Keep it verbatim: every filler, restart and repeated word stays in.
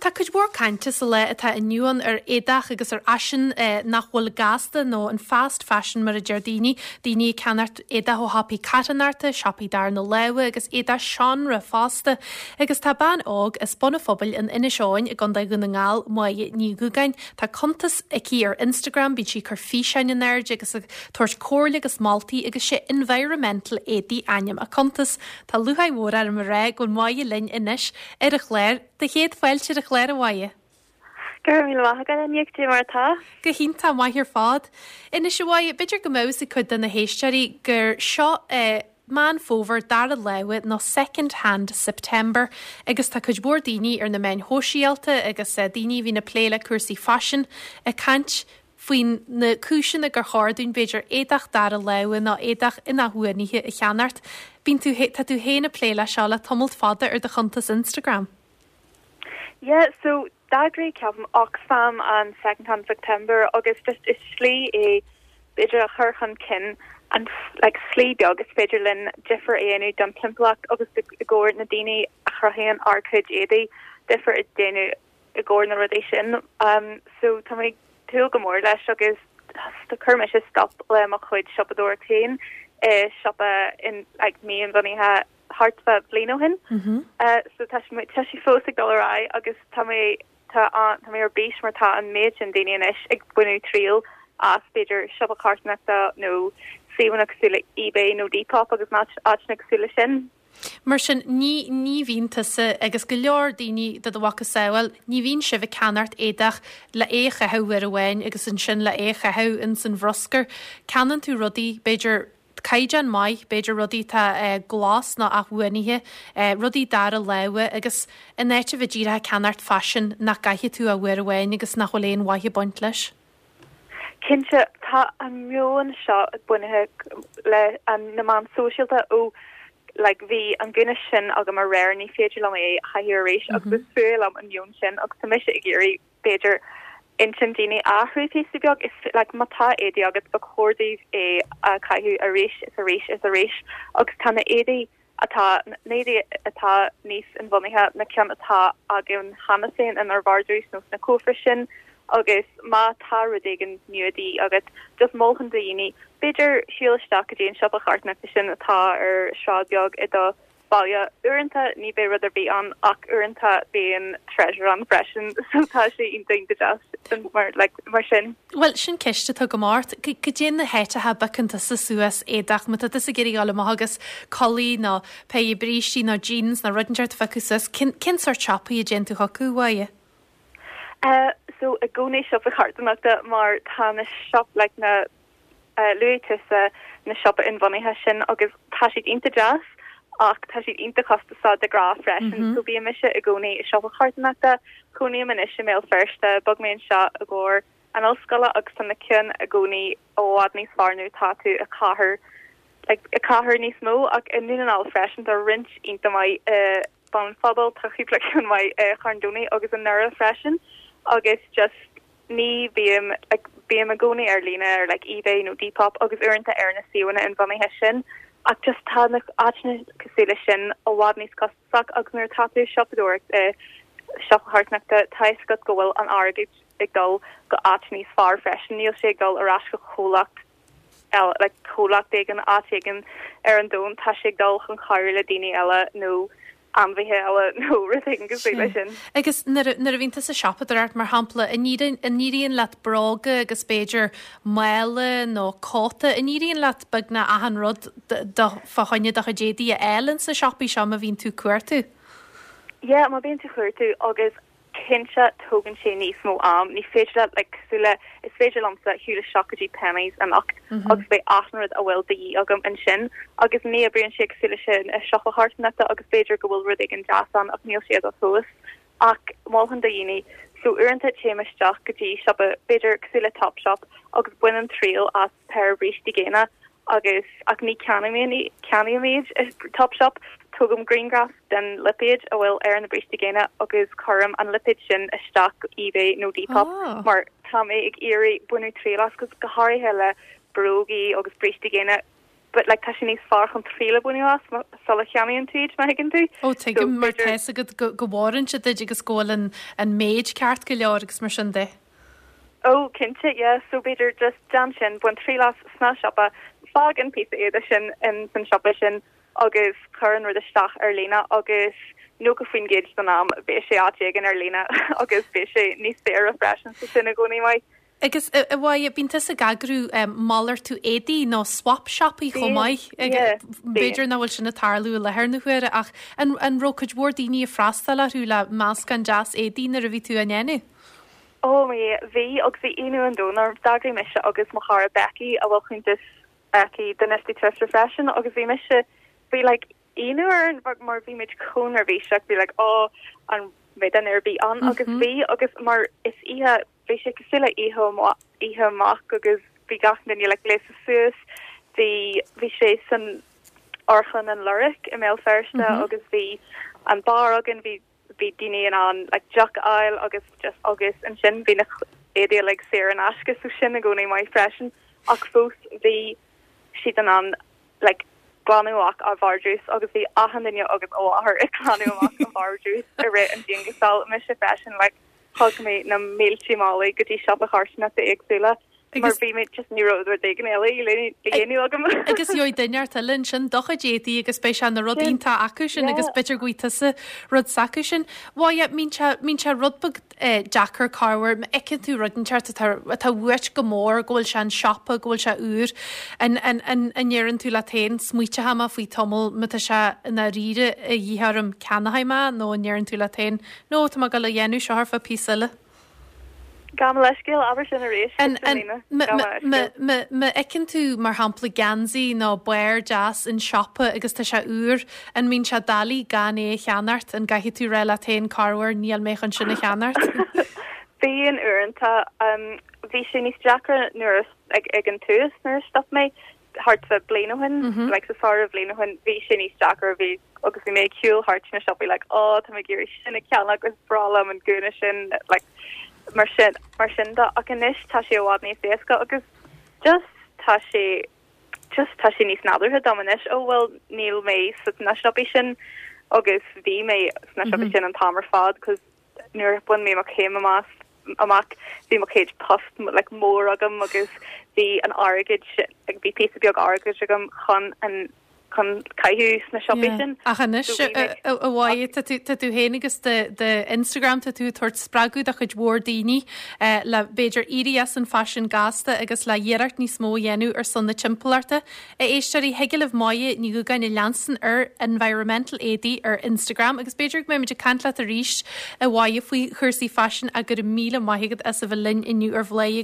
Tá chuid mór cainte sa le atá inniuan ar édach agus ar asin nachhfuil gasta nó an fast fashion mar a Giardini, daoine ceanart éda ó hapaí catanarta, siapaí dar na lewe agus éda seanra fásta, agus tá ban ág is bonafobal in ina seáin i ganda gona ngáil mai ní gugain, tá contas ici ar Instagram bí si chur físein in aird agus tuairt cóirla agus maltaí agus sé environmental édaí aim a contas tá luhaid mór ar mar ré gon mai linn inis ar a chléir de héad fáilte a chléir a bhaie. Gur mí le gan níochtí martá? Go hinnta mai hir fád. Ina se bhaid beidir go mós i chud na héistearí gur seo man fóver dar a lewe no second hand September agus tá chud bór daoine ar na main hóisialta agus daoine hí na pléile cuasaí fashion a cant faoin na cúisina gur háirún beidir édach dar a lewe ná édach ina huaníthe a cheanart. Bín tú tá tú héna pléile se le tomult fada ar de chuntas Instagram. Yeah, so dagri ceapan Oxfam an second hand September agus just is slí é beidir a churchan kin and like slí beag is beidir linn differ éanú don plimplach agus i ggóir na daine a churchéan arcuid édaí differ i déanú i ggóir na rudéis sin. Um, so tá mé tú go mór leis agus tá chuirme is stop le a chuid sipadúir chéin eh, sipa in like, mí an bhanithe hartfa blino hin. Mm-hmm. Uh, so tá si fósig dollarrá agus tá mé tá an tá mé ar béis mar tá an méid an daine is ag buinú tríal as beidir sipa cartnachta nó síhanachsúla eBay nó Depop agus ná áitnachsúla sin. Mar sin ní ní vínta sa agus go leor daoine de bhacha saoil, ní bhín si bh ceanart édach le écha hehuiar a bhhain agus an sin le écha heu in san bhroscar. Canan tú rudaí beidir caijan mai beidir rudí tá uh, glas ná a bhuainithe uh, rudí dar a lewe agus in éite bh ddíra ceanart fashion nach gaithe tú a bhuiar a bhhain agus nach choléon waithe buint leis. Cinse tá an mion seo buinethe le an na man socialta ó like bhí an gine sin agam mar réir ní féidir am é hahiréis agus fuil am an mion sin agus tá mis i ggéirí beidir intendini ahrú téiste beag is like mata édi agus a chódaí é a caiú a réis is a réis is a réis agus tanna édi atá nédi atá níos an bhonithe na cean atá agin hanasin in ar bhardús nó na cófrisin agus má tá rudégan nuadí agus just móchan daoine beidir síalteach a déon siop a chartna sin atá ar srábeag i do Balia uanta ní bé ruidir bí an ach uanta béon treasure an freisin sotá sé in dain de jazz mar like mar sin. Well sin ceiste tá go mát go dé na héite ha bacanta sa suas édach mu is a géirí gála agus colí ná pe brísí ná jeans na rudenart facusas cin sort chopaí a gentú hocu waie. Uh, so a gcónééis shop a chartanachta mar tá na shop like na uh, luútas uh, na shop in bhanithe sin agus tá siad inta jazz ach tá siad inta costa sa de gra freisin mm-hmm. so bí mise a gcónaí i shop a chartanachta chunaí man isise mé firsta bug mé seo a ggóir an allscola agus san na cin a gcónaí óhád níos farnú táú a chathair like a chathair níos mó ach in nu an all freisin a rint inta mai uh, ban fabal trachiúpla chun mai uh, charndónaí agus an nura freisin agus just ní bíam like bíam a gcónaí ar lína ar like eBay nó Depop agus uanta ar na siúna in bhanithe sin ach just tá na áitna cosúla sin ó bhád níos cosach agus nuair táú sipadúir uh, siop hartnachta taiscot go bhfuil an airgid ag dul go áit níos far freisin níl sé dul arás go cholacht el like cholacht ag an áigen ar an dún tá sé dul chun chair le daine eile nó anmhíthe eile nó ruting go bhfuil sin. Agus nar a bhínta sa siapadart mar hampla in níríonn leat braga agus Beiidir meile nó cóta in níríonn leat bagna ahan rud fahaine a dédaí a eilen sa siapaí seam a bhín tú cuairtú. Yeah, má bíon tú chuirtú agus cinse tógan sé níos mó am ní féidir like súla is féidir lamsa hiúla shockadí pennies an ach mm-hmm. agus bé ahnrad a bhfuil daí agam an sin agus ní a brion sé súla sin a shock a hartnachta agus féidir go bhfuil rud ag an jasan ach níl siad a thuas ach máhan daoine so uanta téimeisteach gotí shop a féidir súla top shop agus buinean tríal as per brístí géna agus ach ní ceanimí ceanimid top shop tugum greengrass den lipid a bhfuil ar an na brístí géine agus chum an lipid sin isteach eBay nó Depop oh. mar tá mé ag éirí buinú trílas gus go háirithe le brógaí agus brístí géine but like tá sin níos far chun tríle buú as sal chean tuid me higann tú. Ó te mar te go gohrin se id agus scólan an méid ceart go leor agus mar sin de. Ó cinnte yeah, so beidir just jan sin buin trí las sna shoppa fag an pí éidir sin in san shoppa sin agus chuan ru isteach ar lína agus no go fin géid den am bé sé ágan ar lína agus bé sé níos sé a freisin sa sinna gcóí mai. Agus bhha bínta a gagrú málar tú édí nó swap shoppaí chomáid beidir náhfuil sin na tarlú lethir na chuire ach an rocaid mór daoine a freistal a thuú le más gan jazz édí na a bhí tú anénu. Ó mé bhí agus bhí inú an dónar dagri meise agus mo char Becky a bhil chun dus Becky den nestí test refreshin agus bhí meise bhí like inú an mar bhí meid conar bhí seach bhí like ó an mé an ar bí an agus bhí agus mar is ihe bhí sé go sila ihe ihe amach agus bhí gasan den le lei suas the bhí sé san orchan an lyric i mé ferste agus bhí an bar agin bhí bhí daine an like Jack Isle agus just agus an sin bhí na éidir like sé an ascus so sin a gcónaí mai freisin ach fós bhí siad an an like glanúach a bhardrús agus bhí ahan daine agus óhar i glanúach a bhardrús a ré an dingasál me se freisin like hog mé na méiltí mála gotí shop a charsna a agsúla mar bhí mé just ní roidir d an eile léú agam. Agus joid daineart linn sin docha détí agus spéis an na rodínta acu sin agus bitir goitasa rud sacu sin. Bhá mín se rudbag Jackar carhar me ecin tú rudinteart tá bhuiit go mór ghfuil se an shoppa ghfuil se úr anéann tú le tain smuoite hama faoi tomul mu se na riide a dhíharm cenahaime nó anéann tú le tain nó tá go le dhéanú seharfa písile. Gam leiscéil aber sin a rééis me ecinn tú mar hampla gansaí nó buir jazz in shoppa agus tá se úr an mín se dalí gan é cheanart an gaithí tú réile tain carhar níl méchan sinna cheanart. Bhí an uanta bhí sin níos Jackar nuair ag ag an túas nuair stop mé hart sa blianahain like sa far a blianahain bhí sin níos Jackar bhí agus bhí mé ciúil hart na shoppaí like ó tá mé géir sinna ceanna agus bralam an gúna sin like mar sin mar sin da ach inis tá sé bhád níos féasca agus just tá sé just tá sé níos nádartha domanis ó bhfuil níl mé sa na shoppaí sin agus bhí mé na shoppaí sin an tamar fad cos nuair bun mé mar chéim amach amach bhí mar chéid post like mór agam agus bhí an airgid ag bhí pí beag airgid agam chun an chun caiú na shoppaí sin. Achanis a bhhaid tú héanagus de Instagram tá tú tuairt spragu a chud mór daoine le beidir iris an fashion gasta agus le dhéarart níos mó dhéanú ar son na timpplairta. A éisteí heigeh maie ní go gaine leansan ar environmental éí ar Instagram agus beidir mé meidir cantla a ríist a bhaid faoi chuirsaí fashion a gur míle maigad as a bh linn inniu ar bhléige